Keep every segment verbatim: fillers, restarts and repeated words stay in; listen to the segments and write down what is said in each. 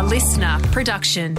listener production.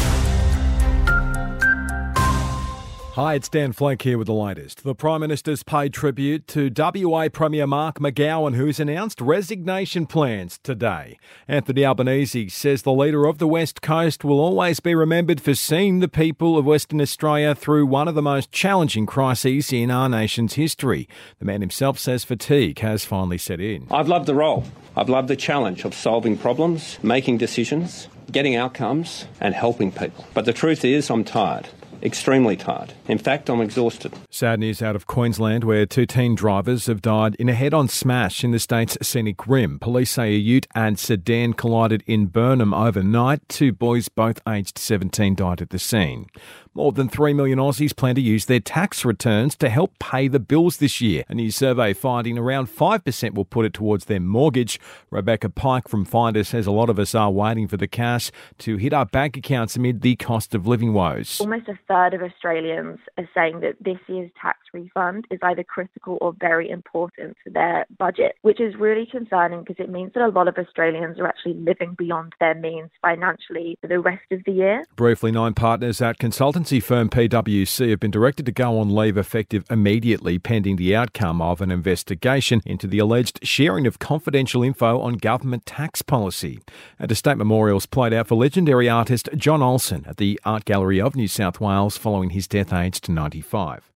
Hi, it's Dan Flank here with the latest. The Prime Minister's paid tribute to W A Premier Mark McGowan, who's announced resignation plans today. Anthony Albanese says the leader of the West Coast will always be remembered for seeing the people of Western Australia through one of the most challenging crises in our nation's history. The man himself says fatigue has finally set in. I've loved the role. I've loved the challenge of solving problems, making decisions, getting outcomes and helping people. But the truth is I'm tired. Extremely tired. In fact, I'm exhausted. Sad news out of Queensland, where two teen drivers have died in a head-on smash in the state's scenic rim. Police say a ute and sedan collided in Burnham overnight. Two boys, both aged seventeen, died at the scene. More than three million Aussies plan to use their tax returns to help pay the bills this year. A new survey finding around five percent will put it towards their mortgage. Rebecca Pike from Finder says a lot of us are waiting for the cash to hit our bank accounts amid the cost of living woes. Almost a third of Australians are saying that this year's tax refund is either critical or very important to their budget, which is really concerning because it means that a lot of Australians are actually living beyond their means financially for the rest of the year. Briefly, nine partners at consultancy firm P W C have been directed to go on leave effective immediately pending the outcome of an investigation into the alleged sharing of confidential info on government tax policy. And a state memorial's played out for legendary artist John Olsen at the Art Gallery of New South Wales following his death aged ninety-five.